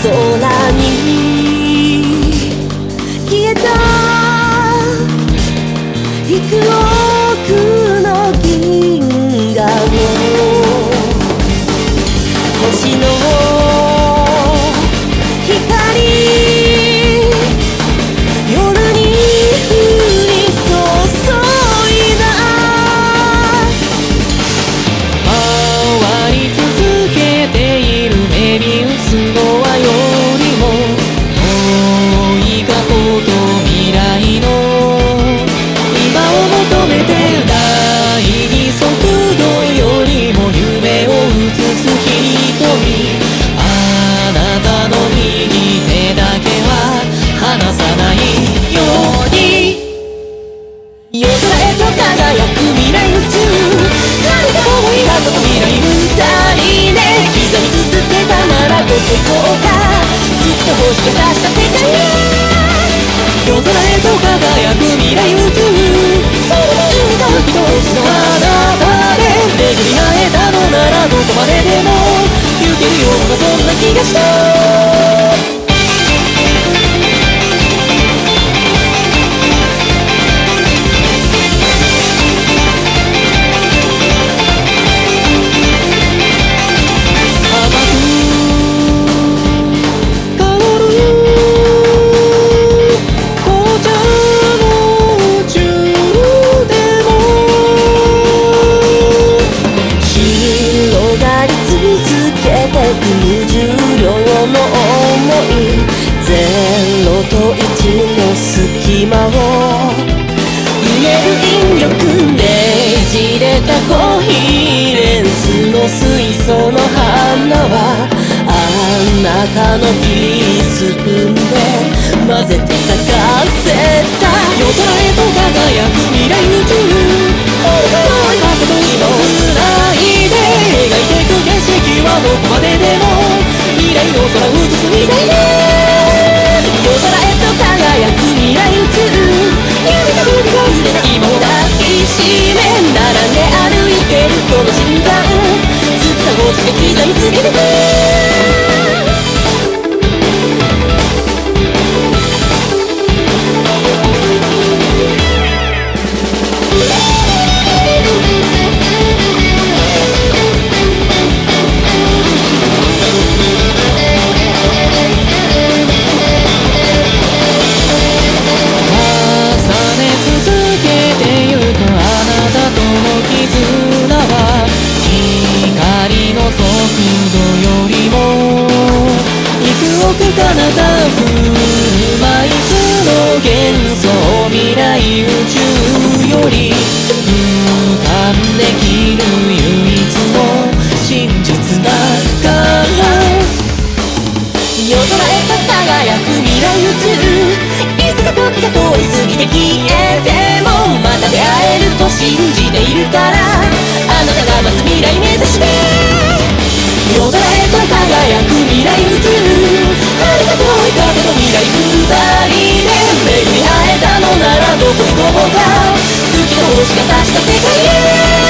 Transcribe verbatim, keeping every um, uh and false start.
空に消えた幾億の銀河を星の光夜に降り注いだ回り続けているメビウスの輪よりも遠い過去と未来の今を求めて第二速度よりも夢を映す瞳あなたの右手だけは離さないように夜空へと輝く未来宇宙何か思いがと未来二人で刻み続けたならどこ行こうかずっと星が差した世界へ夜空へと輝く未来宇宙それでいいか時と星のあなたで巡り会えたのならどこまででも行けるようなそんな気がした無重量の想いゼロといちの隙間を埋める引力ねじれたコヒーレンスの水素の花はあなたのティースプーンで混ぜて咲かせた夜空へと輝く未来宇宙遠い過去と今を繋いで描いてく景色はどこまででも未来の空映すみたいね夜空へと輝く未来宇宙夢が僕が揺れた今を抱きしめ並んで歩いてるこの瞬間ずっと星が刻みつけてく彼方車椅子の幻想未来宇宙より俯瞰できる唯一の真実だから夜空へと輝く未来宇宙いつか時が通り過ぎて消えてもまた出会えると信じているからあなたが待つ未来目指して夜空へと輝く未来宇宙遥か遠い過去と未来二人で巡り会えたのならどこ行こうか月と星が差した世界へ